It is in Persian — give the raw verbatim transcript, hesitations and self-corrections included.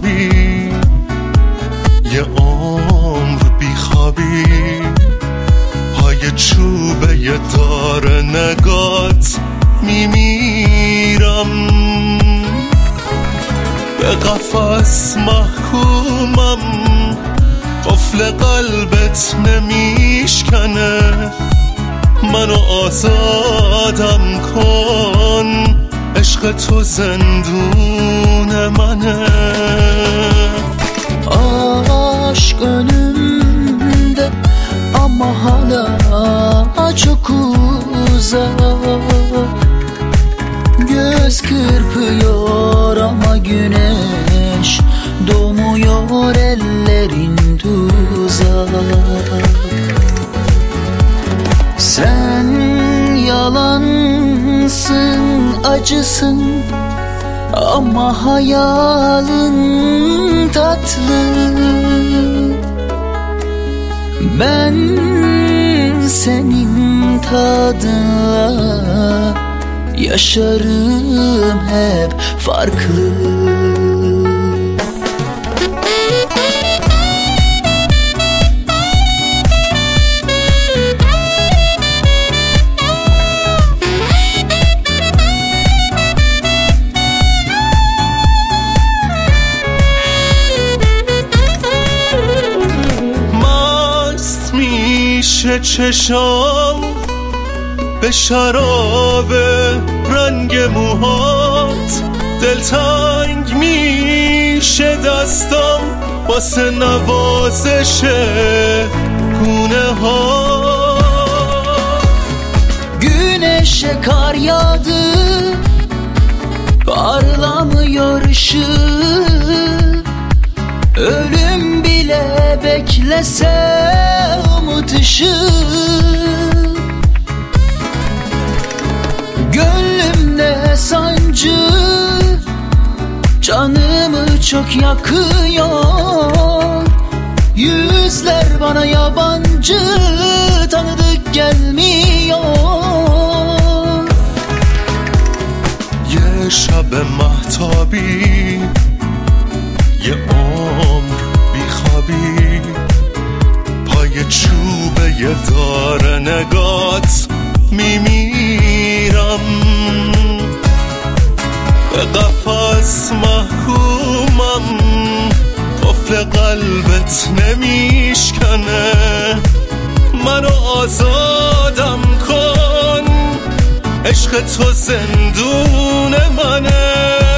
بیخوابی، یه عمر بیخوابی، پای چوبه یه دار نگات میمیرم. به قفس محکومم، قفل قلبت نمیشکنه، منو آزادم کن، عشق تو زندون منه. Aşk önümde ama hala çok uzak. Göz kırpıyor ama güneş doğmuyor, ellerin tuzak. Sen yalansın, acısın ama hayalın tatlı. Ben senin tadınla yaşarım hep farklı. میشه چشام به شراب رنگ موهات، دلتنگ میشه دستام واسه نوازش گونه ها. Güneşe kar yağdı, parlamıyor ışığı. Ölüm bile beklese umut ışığı. Gönlümde sancı canımı çok yakıyor. Yüzler bana yabancı, tanıdık gelmiyor. یه شب مهتابی، یه عمر بیخوابی، پای چوبه یه دار نگات میمیرم. به قفس محکومم، قفل قلبت نمیشکنه، منو آزادم کن، عشق تو زندون منه.